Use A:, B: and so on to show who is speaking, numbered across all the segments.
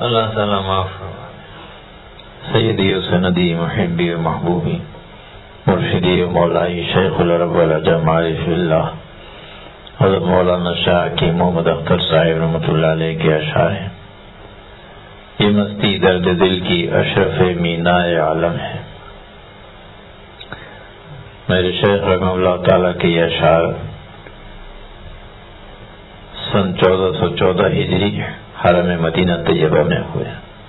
A: اللہ تعالیٰ معاف سیدی و سندی محبی و محبوبی مرشدی و مولائی شیخ العرب والعجم عارف اللہ حضرت مولانا شاہ کی محمد اختر صاحب رحمۃ اللہ علیہ کے اشعار ہیں. یہ مستی درد دل کی اشرف مینائے عالم ہے. میرے شیخ رحمہ اللہ تعالیٰ کے یہ اشعار سن 1414 ہجری حرم مدینہ طیبہ میں ہوئے.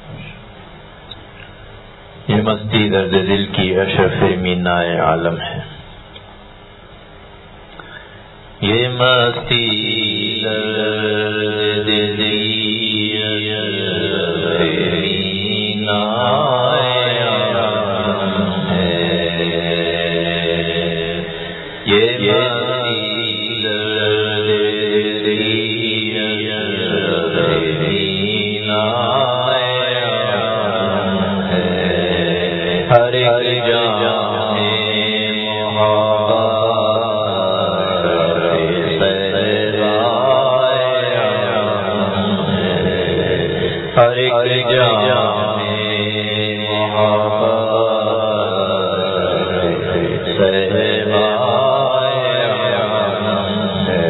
A: یہ مستی درد دل کی اشرف مینائے عالم ہے. یہ مستی درد دل کی اشرف مینائے عالم ہے. یہ مستی درد دل کی اشرف مینائے عالم ہے. ہر ایک جہاں میں ہر ایک جہاں میں محبت سہمائے عالم ہے.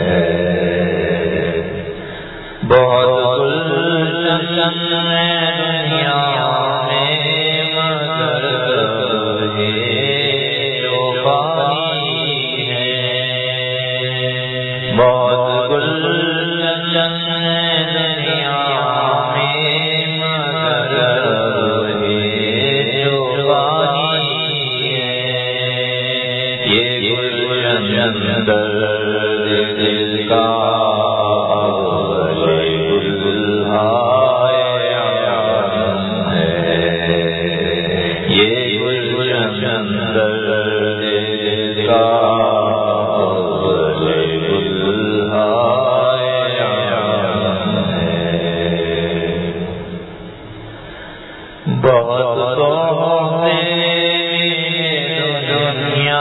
A: بہت گلشن ہے دنیا میں مگر یہ جو پانی ہے. بہت گلشن ہے دنیا درد دل کا گلہائے عالم ہے. یہ گلشن درد دل کا گلہائے عالم ہے. بہت تحفے دنیا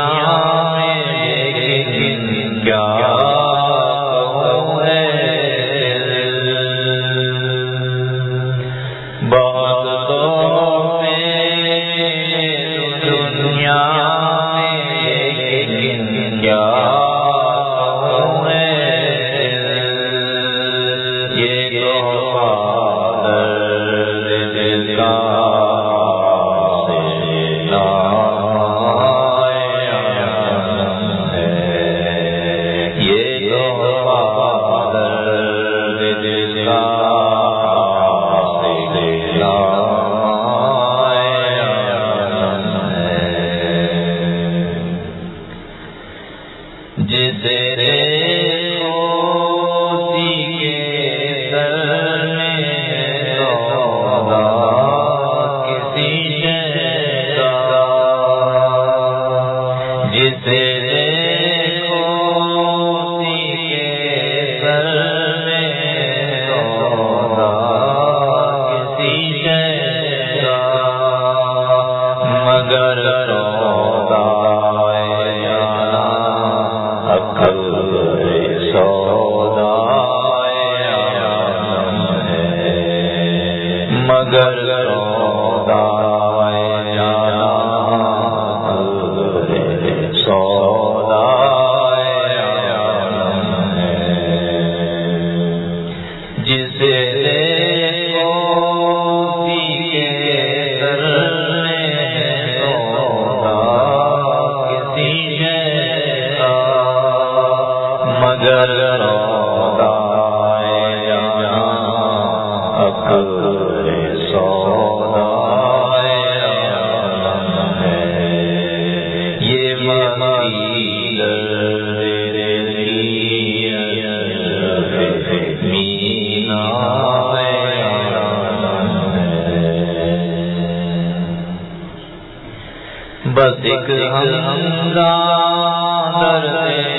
A: بس ایک ہمزہ درد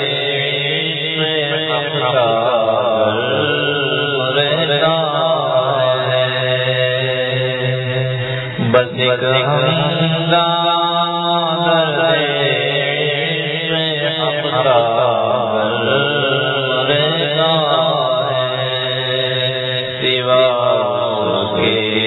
A: رہتا ہے. بس ایک ہمزہ درد رہتا ہے. سوا کے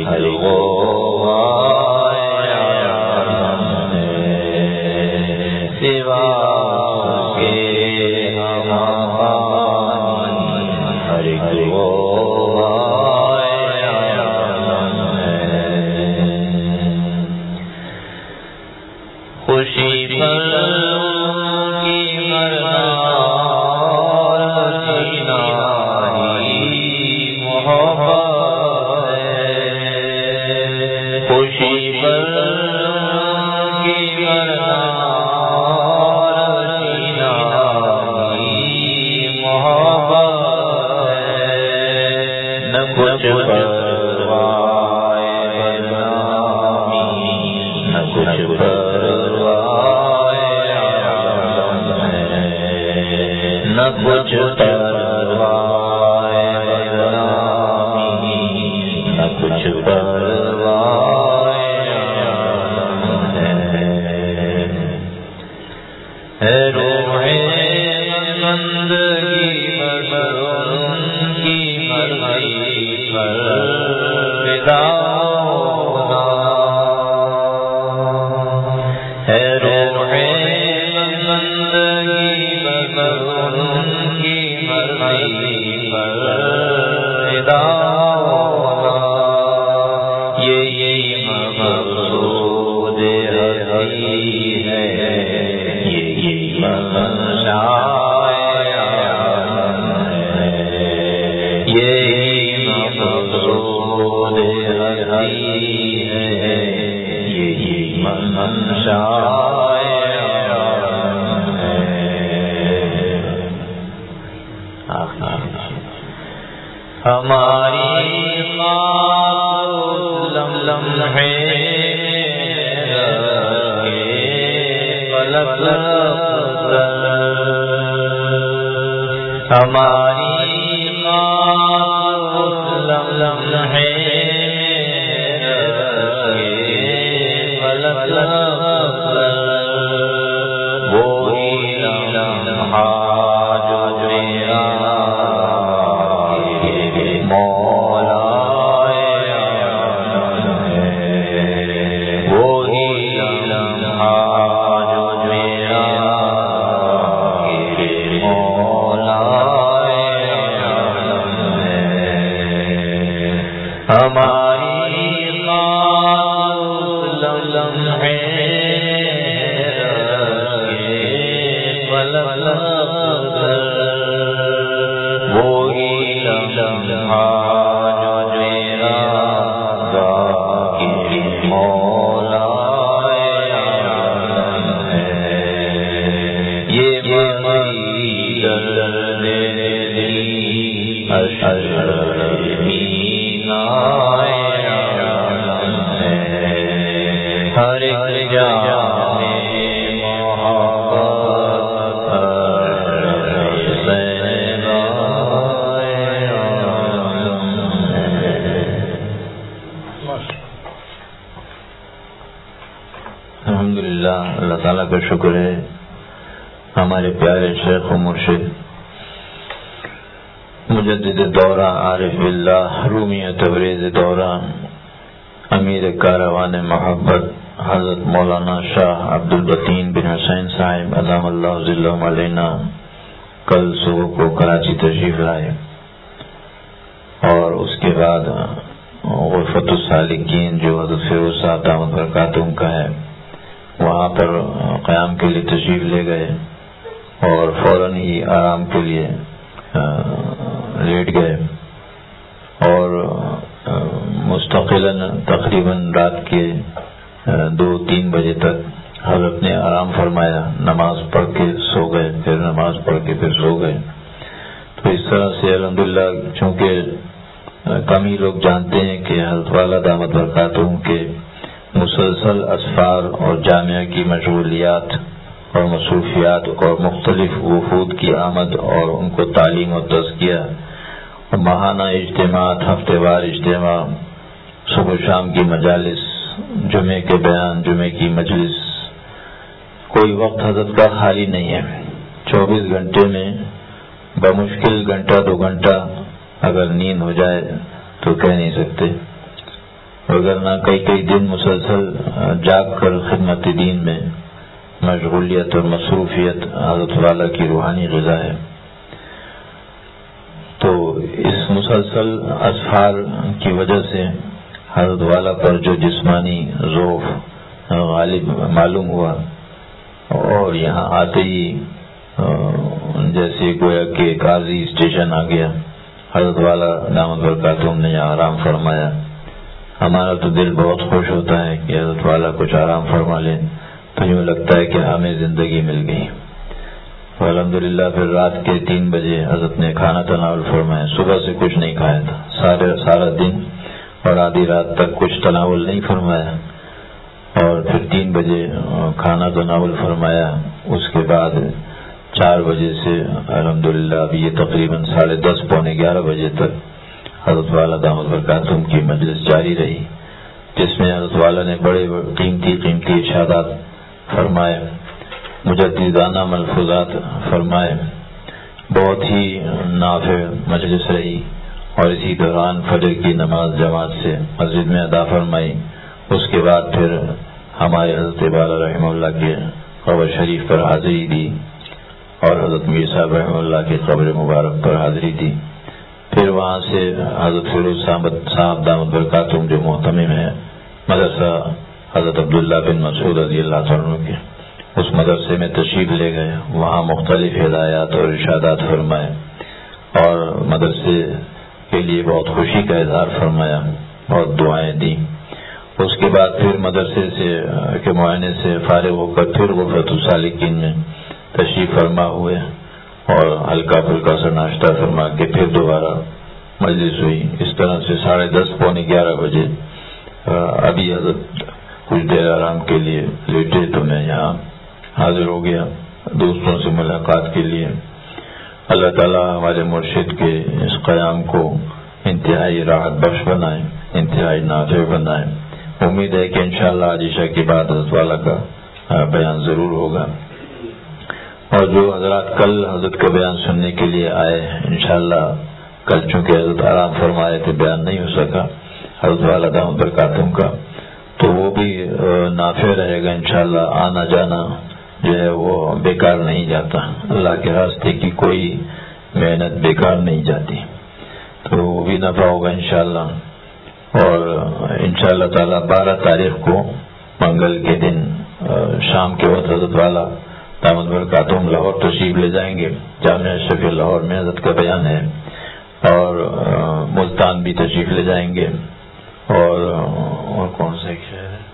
A: اللہ تعالیٰ کا شکر ہے، ہمارے پیارے شیخ و مرشد مجدد دورہ عارف باللہ رومی تبریز دورہ امیر کاروان محبت حضرت مولانا شاہ عبدالبطین بن حسین صاحب ادام اللہ ظلہم علینا کل صبح کو کراچی تشریف لائے، اور اس کے بعد غرفت السالکین جو حضرت فیروز صاحب دامت برکاتہم کا ہے وہاں پر قیام کے لیے تشریف لے گئے، اور فوراً ہی آرام کے لیے لیٹ گئے، اور مستقلاً تقریباً رات کے 2-3 بجے تک حضرت نے آرام فرمایا، نماز پڑھ کے سو گئے، پھر نماز پڑھ کے پھر سو گئے۔ تو اس طرح سے الحمدللہ، چونکہ کم ہی لوگ جانتے ہیں کہ حضرت والا دامت برکاتہم کے مسلسل اسفار اور جامعہ کی مشغولیات اور مصروفیات اور مختلف وفود کی آمد اور ان کو تعلیم و تزکیہ، ماہانہ اجتماعات، ہفتے وار اجتماع، صبح و شام کی مجالس، جمعے کے بیان، جمعے کی مجلس، کوئی وقت حضرت کا خالی نہیں ہے۔ 24 گھنٹے میں بمشکل گھنٹہ 2 گھنٹہ اگر نیند ہو جائے تو کہہ نہیں سکتے، وگرنہ کئی دن مسلسل جاگ کر خدمت دین میں مشغولیت اور مصروفیت حضرت والا کی روحانی غذا ہے. تو اس مسلسل اسفار کی وجہ سے حضرت والا پر جو جسمانی ضعف غالب معلوم ہوا اور یہاں آتے ہی جیسے گویا کہ قاضی اسٹیشن آ گیا. حضرت والا دامت برکاتہم نے یہاں آرام فرمایا. ہمارا تو دل بہت خوش ہوتا ہے کہ حضرت والا کچھ آرام فرما لیں تو یوں لگتا ہے کہ ہمیں زندگی مل گئی. الحمدللہ پھر رات کے 3 بجے حضرت نے کھانا تناول فرمایا. صبح سے کچھ نہیں کھایا تھا، سارا دن اور آدھی رات تک کچھ تناول نہیں فرمایا اور پھر 3 بجے کھانا تناول فرمایا. اس کے بعد 4 بجے سے الحمدللہ اب یہ تقریباً 10:30 پونے 11 بجے تک حضرت والا دامت برکاتہم کی مجلس جاری رہی، جس میں حضرت والا نے بڑے قیمتی ارشادات فرمائے، مجددانہ ملفوظات فرمائے. بہت ہی نافع مجلس رہی اور اسی دوران فجر کی نماز جماعت سے مسجد میں ادا فرمائی. اس کے بعد پھر ہمارے حضرت والا رحمہ اللہ کے قبر شریف پر حاضری دی اور حضرت میر صاحب رحمہ اللہ کی قبر مبارک پر حاضری دی. پھر وہاں سے حضرت فیروز صاحب دامت برکاتہم جو محتمم ہے مدرسہ حضرت عبداللہ بن مسعود رضی اللہ عنہ کے، اس مدرسے میں تشریف لے گئے. وہاں مختلف ہدایات اور ارشادات فرمائے اور مدرسے کے لیے بہت خوشی کا اظہار فرمایا، بہت دعائیں دی. اس کے بعد پھر مدرسے کے معائنے سے فارغ ہو کر پھر غرفۃ السالکین میں تشریف فرما ہوئے اور ہلکا پھلکا سا ناشتہ فرما کے پھر دوبارہ مجلس ہوئی. اس طرح سے 10:30 پونے 11 بجے ابھی حضرت کچھ دیر آرام کے لیے لیٹے تو میں یہاں حاضر ہو گیا دوستوں سے ملاقات کے لیے. اللہ تعالیٰ ہمارے مرشد کے اس قیام کو انتہائی راحت بخش بنائے، انتہائی نافع بنائے. امید ہے کہ انشاءاللہ آج عشاء کے بعد حضرت والا کا بیان ضرور ہوگا. اور جو حضرات کل حضرت کا بیان سننے کے لیے آئے، انشاءاللہ کل چونکہ حضرت آرام فرمائے تھے بیان نہیں ہو سکا حضرت والا دامت برکاتہم کا، تو وہ بھی نافع رہے گا انشاءاللہ. آنا جانا جو ہے وہ بیکار نہیں جاتا، اللہ کے راستے کی کوئی محنت بیکار نہیں جاتی، تو وہ بھی نفع ہوگا انشاءاللہ. اور انشاءاللہ تعالی 12 تاریخ کو منگل کے دن شام کے وقت حضرت والا دامت برکاتہم لاہور تشریف لے جائیں گے. جامعہ اشرفیہ لاہور میں حضرت کا بیان ہے اور ملتان بھی تشریف لے جائیں گے. اور کون سا ایک شہر ہے؟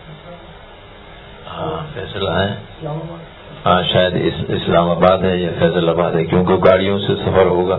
A: فیصلہ ہے، شاید اسلام آباد ہے یا فیصل آباد ہے، کیونکہ گاڑیوں سے سفر ہوگا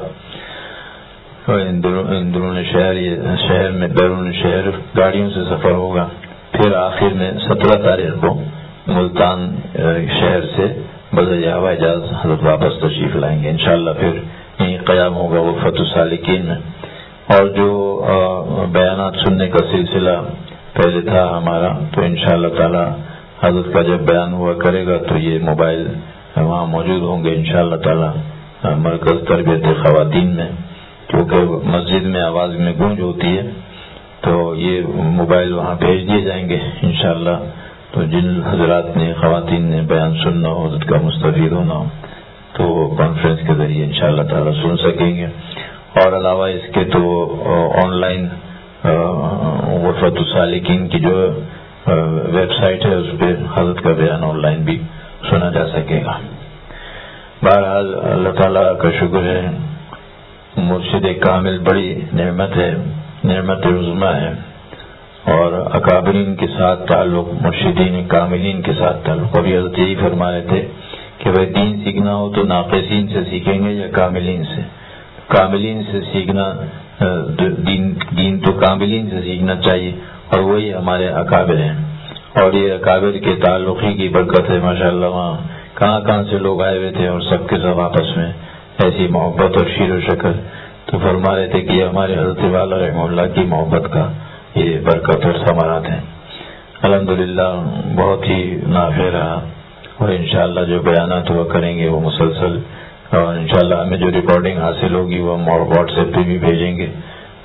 A: اندرون شہر میں، بیرون شہر گاڑیوں سے سفر ہوگا. پھر آخر میں 17 تاریخ کو ملتان شہر سے بذریعہ ہوائی جہاز حضرت واپس تشریف لائیں گے انشاءاللہ. پھر یہیں قیام ہوگا غرفۃ السالکین میں. اور جو بیانات سننے کا سلسلہ پہلے تھا ہمارا، تو انشاءاللہ تعالی حضرت کا جب بیان ہوا کرے گا تو یہ موبائل وہاں موجود ہوں گے انشاءاللہ تعالی مرکز تربیت خواتین میں، کیونکہ مسجد میں آواز میں گونج ہوتی ہے تو یہ موبائل وہاں بھیج دیے جائیں گے انشاءاللہ. تو جن حضرات نے خواتین نے بیان سننا ہو، حضرت کا مستفید ہونا ہو، تو کانفرنس کے ذریعے انشاءاللہ تعالی سن سکیں گے. اور علاوہ اس کے تو آن لائن غرفۃ السالکین کی جو ویب سائٹ ہے اس پہ حضرت کا بیان آن لائن بھی سنا جا سکے گا. بہرحال اللہ تعالیٰ کا شکر ہے، مرشد کامل بڑی نعمت ہے، نعمت عظمیٰ ہے. اور اکابرین کے ساتھ تعلق، مرشدین کاملین کے ساتھ تعلق. ابھی حضرت یہی فرما رہے تھے کہ بھائی دین سیکھنا ہو تو ناقصین سے سیکھیں گے یا کاملین سے؟ کاملین سے سیکھنا، دین تو کاملین سے سیکھنا چاہیے، اور وہی ہمارے اکابر ہیں. اور یہ اکابر کے تعلق ہی کی برکت ہے ماشاءاللہ. وہاں کہاں سے لوگ آئے ہوئے تھے اور سب کے سب آپس میں ایسی محبت اور شیر و شکر. تو فرما رہے تھے کہ یہ ہمارے حضرت والا رحمہ اللہ کی محبت کا یہ برکت اور ثمرات ہیں. الحمدللہ بہت ہی نافع رہا. اور انشاءاللہ جو بیانات ہوا کریں گے وہ مسلسل، اور انشاءاللہ ہمیں جو ریکارڈنگ حاصل ہوگی وہ ہم واٹس ایپ پہ بھی بھیجیں گے. تو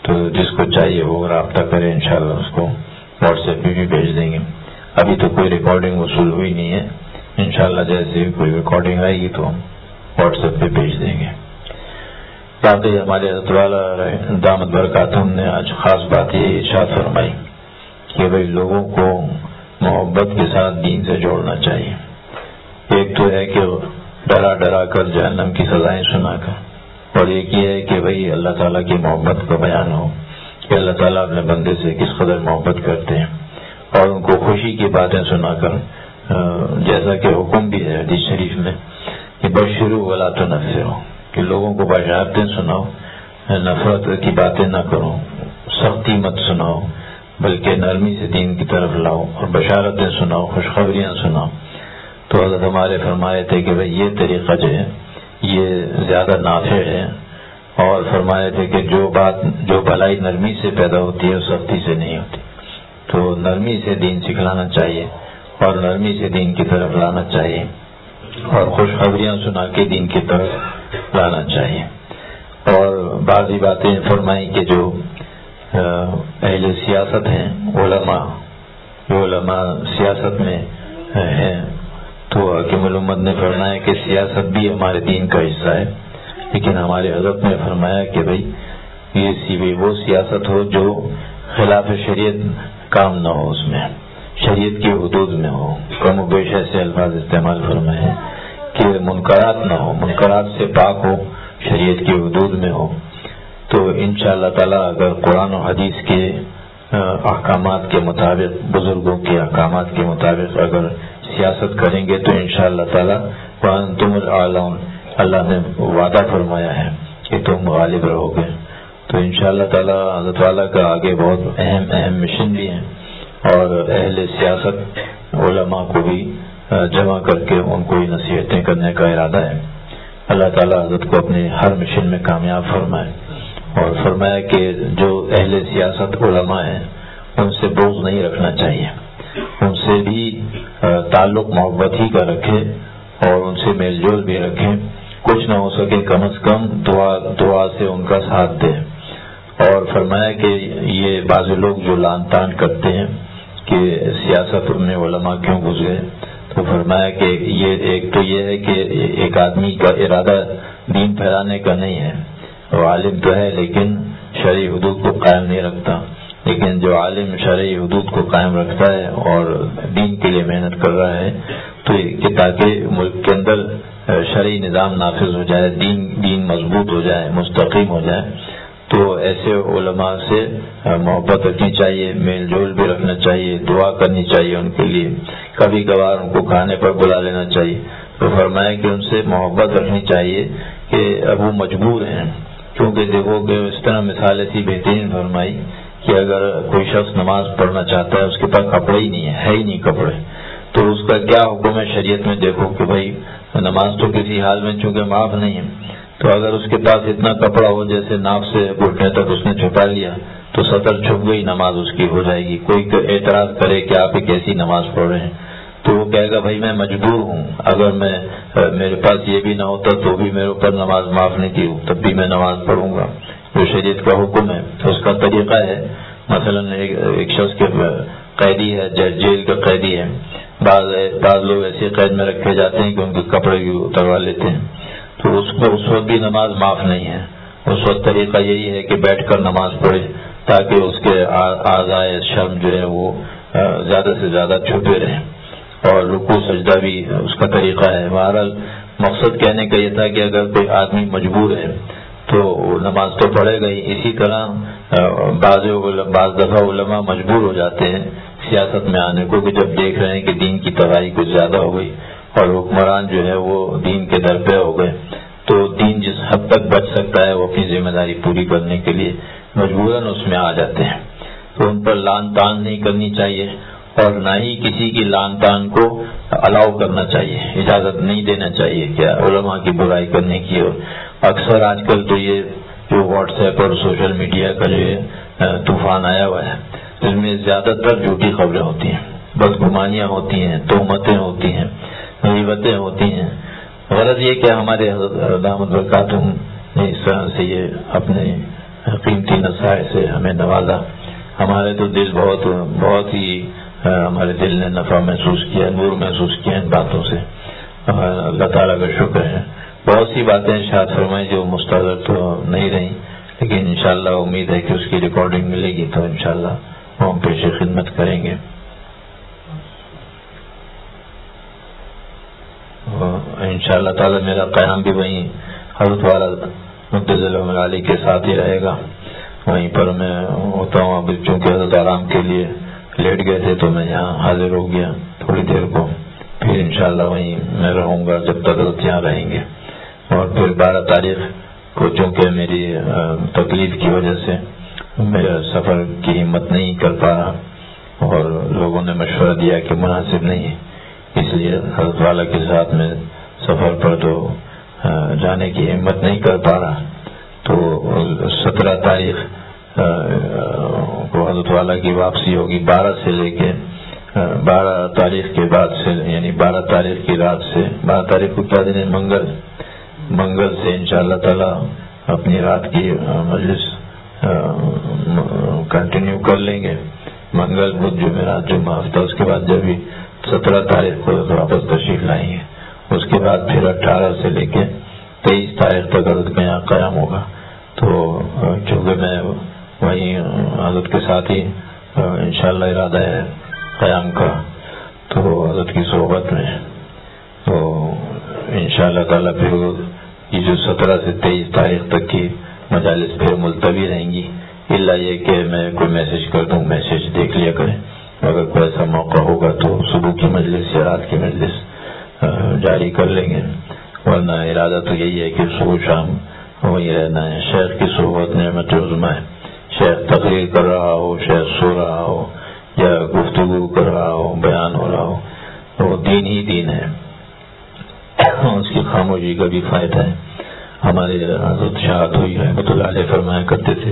A: تو جس کو چاہیے وہ رابطہ کرے، انشاءاللہ اس کو واٹس ایپ پہ بھی بھیج دیں گے۔ ابھی تو کوئی ریکارڈنگ وصول ہوئی نہیں ہے، انشاءاللہ جیسے کوئی ریکارڈنگ آئے گی تو ہم واٹس ایپ پہ بھیج دیں گے۔ باقی ہمارے حضرت والا دامت برکاتہم نے آج خاص بات یہ ارشاد فرمائی کہ بھائی لوگوں کو محبت کے ساتھ دین سے جوڑنا چاہیے۔ ایک تو ہے کہ ڈرا ڈرا کر جہنم کی سزائیں سنا کر، اور ایک یہ ہے کہ بھائی اللہ تعالیٰ کی محبت کا بیان ہو کہ اللہ تعالیٰ اپنے بندے سے کس قدر محبت کرتے ہیں، اور ان کو خوشی کی باتیں سنا کر، جیسا کہ حکم بھی ہے حدیث شریف میں کہ بشروا ولا تنفروا، کہ لوگوں کو بشارتیں سناؤ، نفرت کی باتیں نہ کرو، سختی مت سناؤ، بلکہ نرمی سے دین کی طرف لاؤ، اور بشارتیں سناؤ، خوشخبریاں سناؤ۔ تو حضرت ہمارے فرمائے تھے کہ بھئی یہ طریقہ جو ہے یہ زیادہ نافع ہے، اور فرمائے تھے کہ جو بھلائی نرمی سے پیدا ہوتی ہے وہ سختی سے نہیں ہوتی، تو نرمی سے دین سکھلانا چاہیے اور نرمی سے دین کی طرف لانا چاہیے، اور خوشخبریاں سنا کے دین کی طرف لانا چاہیے۔ اور بعضی باتیں فرمائی کہ جو اہل سیاست ہیں، علماء سیاست میں ہیں، تو حاکم الامت نے فرمایا کہ سیاست بھی ہمارے دین کا حصہ ہے، لیکن ہمارے حضرت نے فرمایا کہ بھئی یہ وہ سیاست ہو جو خلاف شریعت کام نہ ہو، اس میں شریعت کی حدود میں ہو، کم و بیش ایسے الفاظ استعمال فرمائے کہ منکرات نہ ہو، منکرات سے پاک ہو، شریعت کی حدود میں ہو۔ تو انشاءاللہ تعالیٰ اگر قرآن و حدیث کے احکامات کے مطابق، بزرگوں کے احکامات کے مطابق اگر سیاست کریں گے تو انشاءاللہ تعالیٰ وَأَنْتُمُ الْأَعْلَوْنَ، اللہ نے وعدہ فرمایا ہے کہ تم غالب رہو گے۔ تو انشاءاللہ تعالیٰ حضرت والا کا آگے بہت اہم مشن بھی ہیں، اور اہل سیاست علماء کو بھی جمع کر کے ان کو نصیحتیں کرنے کا ارادہ ہے۔ اللہ تعالیٰ حضرت کو اپنے ہر مشن میں کامیاب فرمائے، اور فرمایا کہ جو اہل سیاست علماء ہیں ان سے بغض نہیں رکھنا چاہیے، ان سے بھی تعلق محبت ہی کا رکھے، اور ان سے میل جول بھی رکھیں، کچھ نہ ہو سکے کم از کم دعا سے ان کا ساتھ دیں۔ اور فرمایا کہ یہ بعض لوگ جو لان تان کرتے ہیں کہ سیاست میں علماء کیوں گھس گئے، تو فرمایا کہ ایک تو یہ ہے کہ ایک آدمی کا ارادہ دین پھیلانے کا نہیں ہے، وہ عالم تو ہے لیکن شرعی حدود کو قائم نہیں رکھتا، لیکن جو عالم شرعی حدود کو قائم رکھتا ہے اور دین کے لیے محنت کر رہا ہے، تو تاکہ ملک کے اندر شرعی نظام نافذ ہو جائے، دین مضبوط ہو جائے، مستقیم ہو جائے، تو ایسے علماء سے محبت رکھنی چاہیے، میل جول بھی رکھنا چاہیے، دعا کرنی چاہیے ان کے لیے، کبھی کبھار ان کو کھانے پر بلا لینا چاہیے۔ تو فرمایا کہ ان سے محبت رکھنی چاہیے کہ اب وہ مجبور ہیں، کیونکہ دیکھو کہ اس طرح مثال ایسی بہترین فرمائی کہ اگر کوئی شخص نماز پڑھنا چاہتا ہے، اس کے پاس کپڑے ہی نہیں ہے ہی نہیں کپڑے، تو اس کا کیا حکم ہے شریعت میں؟ دیکھو کہ بھائی نماز تو کسی حال میں چونکہ معاف نہیں ہے، تو اگر اس کے پاس اتنا کپڑا ہو جیسے ناف سے گھٹنے تک اس نے چھپا لیا تو سطر چھپ گئی، نماز اس کی ہو جائے گی۔ کوئی اعتراض کرے کہ آپ ایک ایسی نماز پڑھ رہے ہیں، تو وہ کہے گا بھائی میں مجبور ہوں، اگر میرے پاس یہ بھی نہ ہوتا تو بھی میرے اوپر نماز معاف نہیں کی، تب بھی میں نماز پڑھوں گا۔ جو شریعت کا حکم ہے اس کا طریقہ ہے، مثلا ایک شخص کے قیدی ہے، جیل کا قیدی ہے، بعض لوگ ایسے قید میں رکھے جاتے ہیں کہ ان کے کپڑے بھی اتروا لیتے ہیں، تو اس وقت بھی نماز معاف نہیں ہے۔ اس وقت طریقہ یہی ہے کہ بیٹھ کر نماز پڑھے تاکہ اس کے اعضائے شرم جو ہے وہ زیادہ سے زیادہ چھپے رہیں، اور رکوع سجدہ بھی اس کا طریقہ ہے۔ بہرحال مقصد کہنے کا یہ تھا کہ اگر کوئی آدمی مجبور ہے تو نماز تو پڑھے گا ہی۔ اسی طرح بعض دفعہ علماء مجبور ہو جاتے ہیں سیاست میں آنے کو، کہ جب دیکھ رہے ہیں کہ دین کی تباہی کچھ زیادہ ہو گئی اور حکمران جو ہے وہ دین کے در پہ ہو گئے، تو دین جس حد تک بچ سکتا ہے وہ اپنی ذمہ داری پوری کرنے کے لیے مجبوراً اس میں آ جاتے ہیں۔ تو ان پر لان تان نہیں کرنی چاہیے، اور نہ ہی کسی کی لان تان کو الاؤ کرنا چاہیے، اجازت نہیں دینا چاہیے کیا علماء کی برائی کرنے کی۔ اور اکثر آج کل تو یہ جو واٹس ایپ اور سوشل میڈیا کا جو طوفان آیا ہوا ہے، اس میں زیادہ تر جھوٹی خبریں ہوتی ہیں، بدگمانیاں ہوتی ہیں، تہمتیں ہوتی ہیں، غیبتیں ہوتی ہیں۔ غرض یہ کہ ہمارے حضرت دامت برکاتہم نے اس طرح سے یہ اپنے قیمتی مسائل سے ہمیں نوازا. ہمارے تو دل بہت ہی ہمارے دل نے نفع محسوس کیا، نور محسوس کیا ان باتوں سے. اللہ تعالیٰ کا شکر ہے. بہت سی باتیں ارشاد فرمائیں جو مستحضر تو نہیں رہیں، لیکن انشاءاللہ امید ہے کہ اس کی ریکارڈنگ ملے گی تو انشاءاللہ ہم پیش خدمت کریں گے. انشاءاللہ تعالیٰ میرا قیام بھی وہیں حضرت والا مقدس علی کے ساتھ ہی رہے گا. وہیں پر میں ہوتا ہوں. اب چونکہ حضرت آرام کے لیے لیٹ گئے تھے تو میں یہاں حاضر ہو گیا تھوڑی دیر کو. پھر انشاءاللہ وہیں میں رہوں گا جب تک حضرت یہاں رہیں گے. اور پھر 12 تاریخ کو چونکہ میری تکلیف کی وجہ سے میرا سفر کی ہمت نہیں کر پا رہا، اور لوگوں نے مشورہ دیا کہ مناسب نہیں، اس لیے حضرت والا کے ساتھ میں سفر پر تو جانے کی ہمت نہیں کر پا رہا. تو 17 تاریخ کو حضرت والا کی واپسی ہوگی. 12 سے لے کے 12 تاریخ کے بعد سے، یعنی 12 تاریخ کی رات سے 12 تاریخ کو کیا دن ہے؟ منگل سے انشاءاللہ تعالی اپنی رات کی مجلس کنٹینیو کر لیں گے. منگل بدھ جمعرات جمعہ ہفتہ، اس کے بعد جب بھی 17 تاریخ کو واپس تشریف لائیں گے. اس کے بعد پھر 18 سے لے کے 23 تاریخ تک حضرت کا یہاں قیام ہوگا. تو چونکہ میں وہیں حضرت کے ساتھ ہی انشاءاللہ ارادہ ہے قیام کا، تو حضرت کی صحبت میں تو انشاءاللہ تعالیٰ پھر یہ جو 17 سے 23 تاریخ تک کی مجالس پھر ملتوی رہیں گی. الا یہ کہ میں کوئی میسج کر دوں، میسج دیکھ لیا کریں. اگر کوئی ایسا موقع ہوگا تو صبح کی مجلس یا رات کی مجلس جاری کر لیں گے. ورنہ ارادہ تو یہی ہے کہ صبح شام وہی رہنا ہے. شیخ کی صحبت نعمت عظمیٰ ہے. شیخ تقریر کر رہا ہو، شیخ سو رہا ہو یا گفتگو کر رہا ہو، بیان ہو رہا ہو، وہ دین ہی دین ہے. اس کی خاموشی کا بھی فائدہ ہے. ہمارے حضرت شاہد ہوئی رحمۃ اللہ علیہ فرمایا کرتے تھے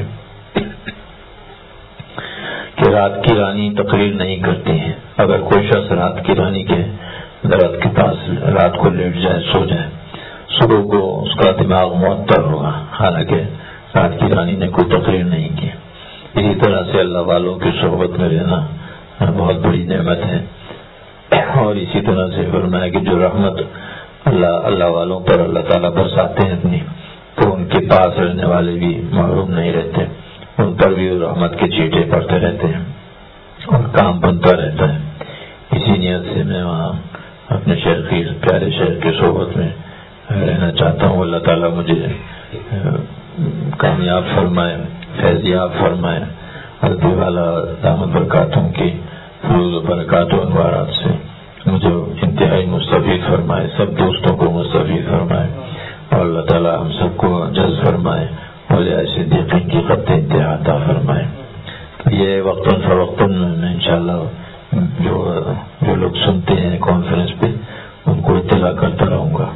A: کہ رات کی رانی تقریر نہیں کرتی ہے. اگر کوئی شخص رات کی رانی کے درخت کے پاس رات کو لیٹ جائے، سو جائے، صبح کو اس کا دماغ معطل ہوگا، حالانکہ رات کی رانی نے کوئی تقریر نہیں کی. اسی طرح سے اللہ والوں کی صحبت میں رہنا بہت بڑی نعمت ہے. اور اسی طرح سے فرمایا کہ جو رحمت اللہ والوں پر اللہ تعالیٰ برساتے ہیں اپنی، تو ان کے پاس رہنے والے بھی محروم نہیں رہتے، ان پر بھی رحمت کے چیٹے پڑتے رہتے ہیں اور کام بنتا رہتا ہے. اسی نیت سے میں وہاں اپنے شہر کی پیارے شہر کی صحبت میں رہنا چاہتا ہوں. اللہ تعالیٰ مجھے کامیاب فرمائے، فیضیاب فرمائے. حضرت والا دامت برکاتوں کی فروز و برکات و انوارات سے مجھے انتہائی مستفید فرمائے، سب دوستوں کو مستفید فرمائے، اور اللہ تعالیٰ ہم سب کو جذب فرمائے، اولیاء صدیقین کی خط انتہا عطا فرمائے. یہ وقتاً فوقتاً میں انشاءاللہ جو لوگ سنتے ہیں کانفرنس پہ ان کو اطلاع کرتا رہوں گا.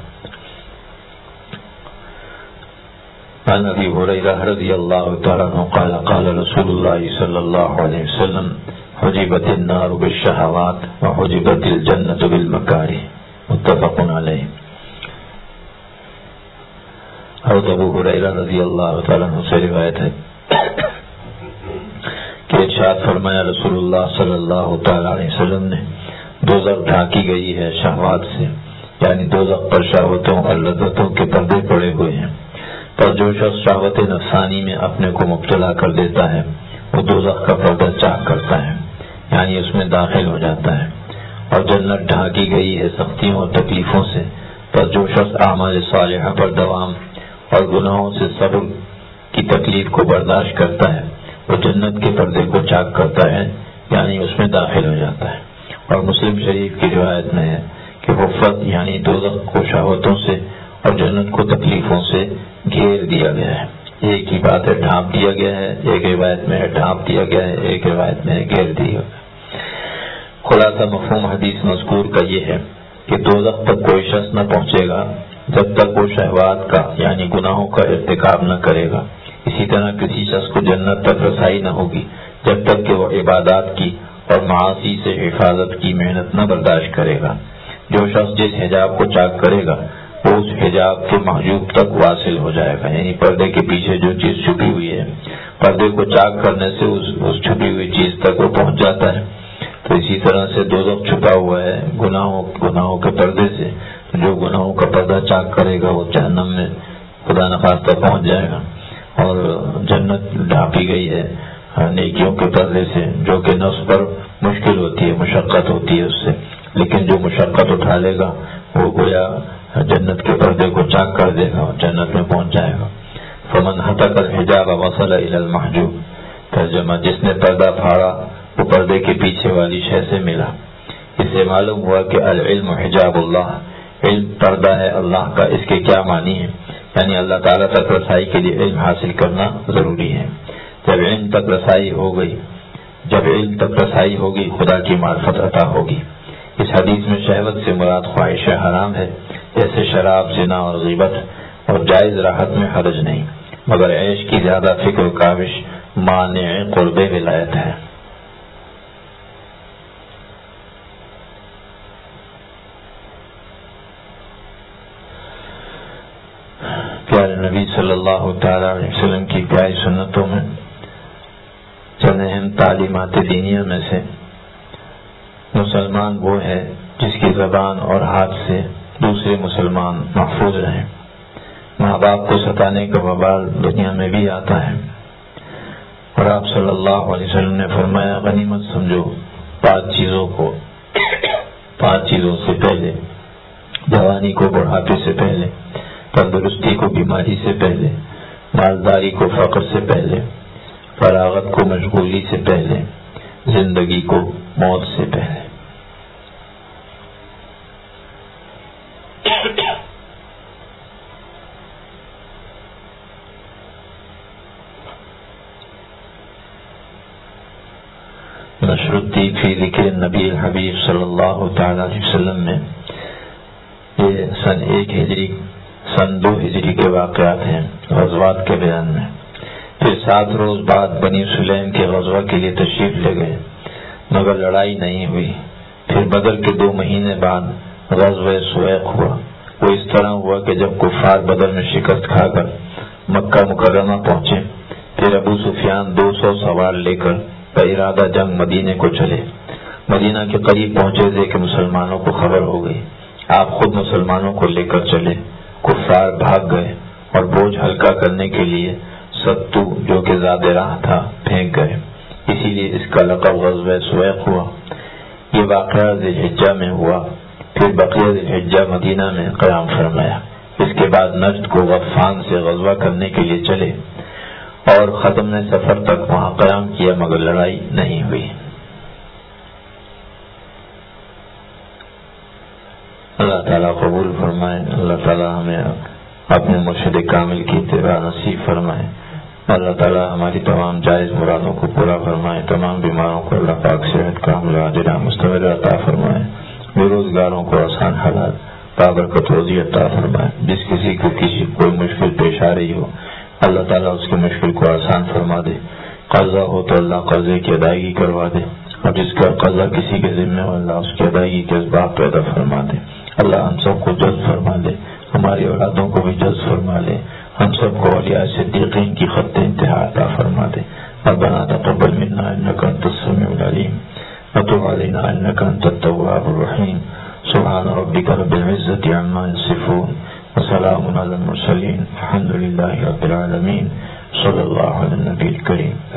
A: عن ابی ہریرہ رضی اللہ تعالیٰ عنہ قال قال رسول اللہ صلی اللہ علیہ وسلم حجبت النار بالشہوات وحجبت الجنت بالمکارہ، متفق علیہ. حضرت ابو ہریرہ رضی اللہ تعالیٰ عنہ سے روایت ہے کہ ارشاد فرمایا رسول اللہ صلی اللہ تعالیٰ علیہ وسلم نے، دوزخ ڈھانکی گئی ہے شہوات سے، یعنی دوزخ پر شہوتوں اور لذتوں کے پردے پڑے ہوئے ہیں. پر جو شخص شہوت نفسانی میں اپنے کو مبتلا کر دیتا ہے وہ دوزخ کا پردہ چاک کرتا ہے، یعنی اس میں داخل ہو جاتا ہے. اور جنت ڈھانکی گئی ہے سختیوں اور تکلیفوں سے، پر جو شخص اعمال صالحہ پر دوام اور گناہوں سے صبر کی تکلیف کو برداشت کرتا ہے وہ جنت کے پردے کو چاک کرتا ہے، یعنی اس میں داخل ہو جاتا ہے. اور مسلم شریف کی روایت میں ہے کہ حفت یعنی دوزخ کو شہوتوں سے اور جنت کو تکلیفوں سے گھیر دیا گیا ہے. ایک ہی بات ہے، ڈھانپ دیا گیا ہے. ایک روایت میں ہے ڈھانپ دیا گیا ہے، ایک روایت میں ہے گھیر دیا گیا. خلاصہ مفہوم حدیث مذکور کا یہ ہے کہ دوزخ تک کوئی شخص نہ پہنچے گا جب تک وہ شہوات کا یعنی گناہوں کا ارتکاب نہ کرے گا. اسی طرح کسی شخص کو جنت تک رسائی نہ ہوگی جب تک کہ وہ عبادات کی اور معاصی سے حفاظت کی محنت نہ برداشت کرے گا. جو شخص جس حجاب کو چاک کرے گا وہ اس حجاب کے محجوب تک واصل ہو جائے گا، یعنی پردے کے پیچھے جو چیز چھپی ہوئی ہے، پردے کو چاک کرنے سے اس چھپی ہوئی چیز تک وہ پہنچ جاتا ہے. تو اسی طرح سے دوزخ چھپا ہوا ہے گناہوں کے پردے سے. جو گناہوں کا پردہ چاک کرے گا وہ جہنم میں خدا نخواستہ پہنچ جائے گا. اور جنت ڈھانپی گئی ہے نیکیوں کے پردے سے، جو کہ نفس پر مشکل ہوتی ہے، مشقت ہوتی ہے اس سے. لیکن جو مشقت اٹھا لے گا وہ گویا جنت کے پردے کو چاک کر دے گا اور جنت میں پہنچ جائے گا. فمن ہتک الحجاب وصل الى المحجوب. ترجمہ: جس نے پردہ پھاڑا وہ پردے کے پیچھے والی شے سے ملا. اس سے معلوم ہوا کہ العلم حجاب اللہ، علم پردہ ہے اللہ کا. اس کے کیا معنی ہے؟ یعنی اللہ تعالیٰ تک رسائی کے لیے علم حاصل کرنا ضروری ہے. جب علم تک رسائی ہوگی خدا کی معرفت عطا ہوگی. اس حدیث میں شہوت سے مراد خواہش حرام ہے، جیسے شراب، زنا اور غیبت، اور جائز راحت میں حرج نہیں، مگر عیش کی زیادہ فکر و کاوش مانع قرب ولایت ہے. پیارے نبی صلی اللہ تعالی علیہ وسلم کی پیاری سنتوں میں چند اہم تعلیمات دینیہ میں سے مسلمان وہ ہے جس کی زبان اور ہاتھ سے دوسرے مسلمان محفوظ رہیں. ماں باپ کو ستانے کا وبال دنیا میں بھی آتا ہے، اور آپ صلی اللہ علیہ وسلم نے فرمایا غنیمت سمجھو پانچ چیزوں سے پہلے: جوانی کو بڑھاپے سے پہلے، تندرستی کو بیماری سے پہلے، مالداری کو فقر سے پہلے، فراغت کو مشغولی سے پہلے، زندگی کو موت سے پہلے. نشرالدی فی ذکر نبی الحبیب صلی اللہ تعالی علیہ وسلم میں یہ سن 1 ہجری سن 2 ہجری کے واقعات ہیں غزوات کے بیان میں. پھر 7 روز بعد بنی سلیم کے غزوہ کے لیے تشریف لے گئے، مگر لڑائی نہیں ہوئی. پھر بدر کے 2 مہینے بعد غزوہ سویق ہوا. وہ اس طرح ہوا کہ جب کفار بدر میں شکست کھا کر مکہ مکرمہ پہنچے، پھر ابو سفیان 200 سوار لے کر ارادہ جنگ مدینے کو چلے. مدینہ کے قریب پہنچے تھے کہ مسلمانوں کو خبر ہو گئی. آپ خود مسلمانوں کو لے کر چلے. کفار بھاگ گئے اور بوجھ ہلکا کرنے کے لیے ستو جو کہ زاد راہ تھا پھینک گئے. اسی لیے اس کا لقب غزوہ سویق ہوا. یہ واقعہ ذی الحجہ میں ہوا. پھر بقیہ ذی الحجہ مدینہ میں قیام فرمایا. اس کے بعد نجد کو غطفان سے غزوہ کرنے کے لیے چلے اور ختم نے سفر تک وہاں قیام کیا، مگر لڑائی نہیں ہوئی. اللہ تعالیٰ قبول فرمائے. اللہ تعالیٰ ہمیں اپنے مرشد کامل کی اتباع نصیب فرمائے. اللہ تعالیٰ ہماری تمام جائز مرادوں کو پورا فرمائے. تمام بیماروں کو اللہ پاک صحت کاملہ عاجلہ مستمر عطا فرمائے. بے روزگاروں کو آسان حالات بابرکت روزی عطا فرمائے. جس کسی کو کوئی مشکل پیش آ رہی ہو اللہ تعالیٰ اس کی مشکل کو آسان فرما دے. قرضہ ہو تو اللہ قرضے کی ادائیگی کروا دے، اور جس کا قرضہ کسی کے ذمہ ہو اللہ اس کی ادائیگی کے اسباب پیدا فرما دے. اللہ ہم سب کو جلد فرما دے، ہماری اولادوں کو بھی جلد فرما لے. ہم سب کو اولیاء صدیقین کی خط انتہا عطا فرما دے. ربنا تقبل منا انك انت السميع العليم وتب علينا انك انت التواب الرحيم. سبحان ربك رب العزة عما يصفون وسلام على المرسلين الحمد لله رب العالمين. صلى الله على النبي الكريم.